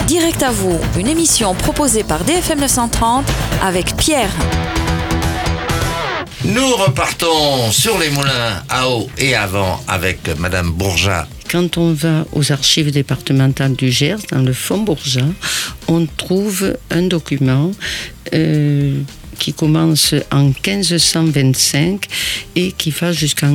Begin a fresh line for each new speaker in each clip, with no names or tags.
Direct à vous, une émission proposée par DFM 930 avec Pierre.
Nous repartons sur les moulins à eau et à vent avec Madame Bourgeat.
Quand on va aux archives départementales du Gers, dans le Fonds Bourgeat, on trouve un document qui commence en 1525 et qui va jusqu'en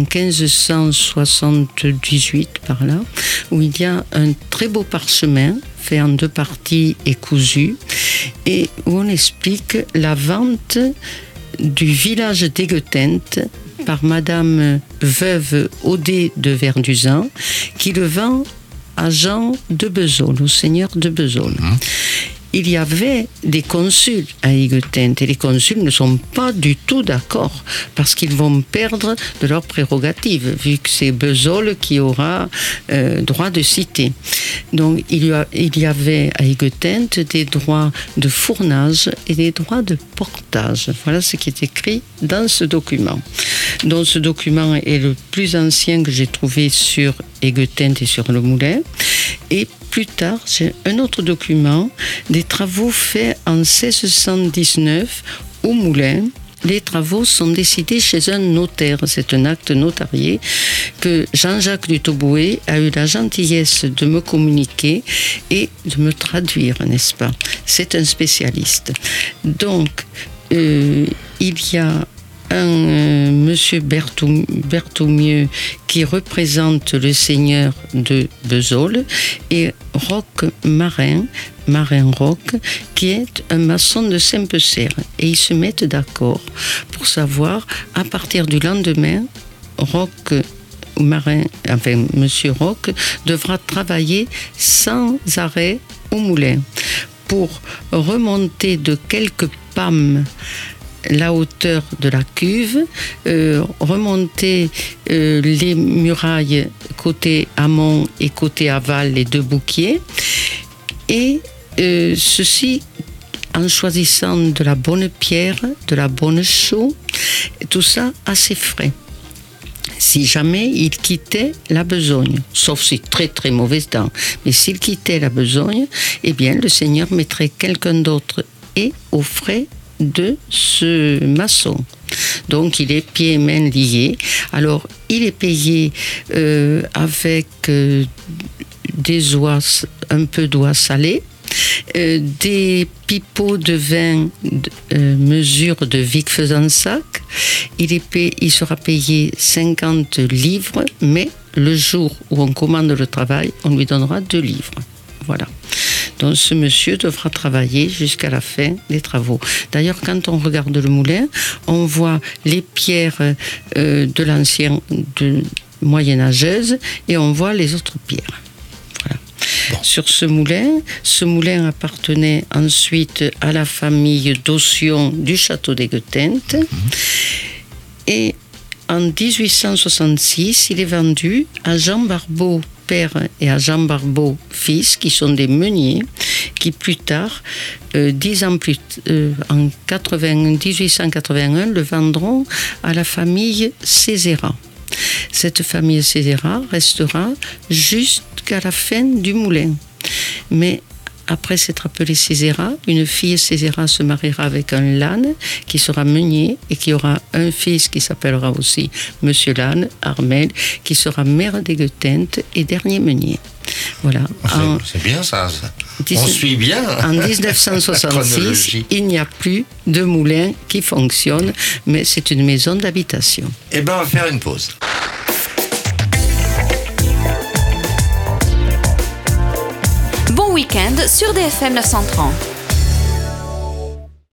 1578 par là, où il y a un très beau parchemin fait en 2 parties et cousu, et où on explique la vente du village d'Aiguetente par Madame Veuve Audet de Verduzan, qui le vend à Jean de Bezold, au seigneur de Bezold. Il y avait des consuls à Aiguetente et les consuls ne sont pas du tout d'accord parce qu'ils vont perdre de leurs prérogatives vu que c'est Bezold qui aura droit de cité. Donc il y avait à Aiguetente des droits de fournage et des droits de portage. Voilà ce qui est écrit dans ce document. Donc ce document est le plus ancien que j'ai trouvé sur Aiguetente et sur le moulin. Et plus tard, j'ai un autre document des travaux faits en 1619 au moulin. Les travaux sont décidés chez un notaire. C'est un acte notarié que Jean-Jacques Dutoboué a eu la gentillesse de me communiquer et de me traduire, n'est-ce pas? C'est un spécialiste. Donc, il y a un monsieur Berthoumieux qui représente le seigneur de Bezold et Roch Marin Roch, qui est un maçon de Saint-Pecer. Et ils se mettent d'accord pour savoir, à partir du lendemain, monsieur Roch devra travailler sans arrêt au moulin pour remonter de quelques pammes la hauteur de la cuve, remonter les murailles côté amont et côté aval, les 2 bouquiers, et ceci en choisissant de la bonne pierre, de la bonne chaux, tout ça assez frais. Si jamais il quittait la besogne, sauf si très très mauvaise dent, mais s'il quittait la besogne, eh bien le seigneur mettrait quelqu'un d'autre et aux frais de ce maçon. Donc il est pieds et mains liés. Alors il est payé avec des oies, un peu d'oie salée, des pipeaux de vin mesure de Vic-Fezensac. Il sera payé 50 livres, mais le jour où on commande le travail, on lui donnera 2 livres. Voilà. Donc ce monsieur devra travailler jusqu'à la fin des travaux. D'ailleurs, quand on regarde le moulin, on voit les pierres de l'ancien moyenâgeuse et on voit les autres pierres. Voilà. Bon. Sur ce moulin appartenait ensuite à la famille d'Ossion du château d'Aiguetente. Et en 1866, il est vendu à Jean Barbeau père et à Jean Barbeau fils, qui sont des meuniers, qui plus tard, 10 ans plus en 1881, le vendront à la famille Césérat. Cette famille Césérat restera jusqu'à la fin du moulin. Mais après s'être appelée Césérat, une fille Césérat se mariera avec un Lannes qui sera meunier et qui aura un fils qui s'appellera aussi Monsieur Lannes, Armel, qui sera maire d'Aiguetente et dernier meunier. Voilà.
C'est bien ça. On suit bien.
En 1966, il n'y a plus de moulin qui fonctionne, mais c'est une maison d'habitation.
Eh bien, on va faire une pause.
Bon week-end sur DFM 930.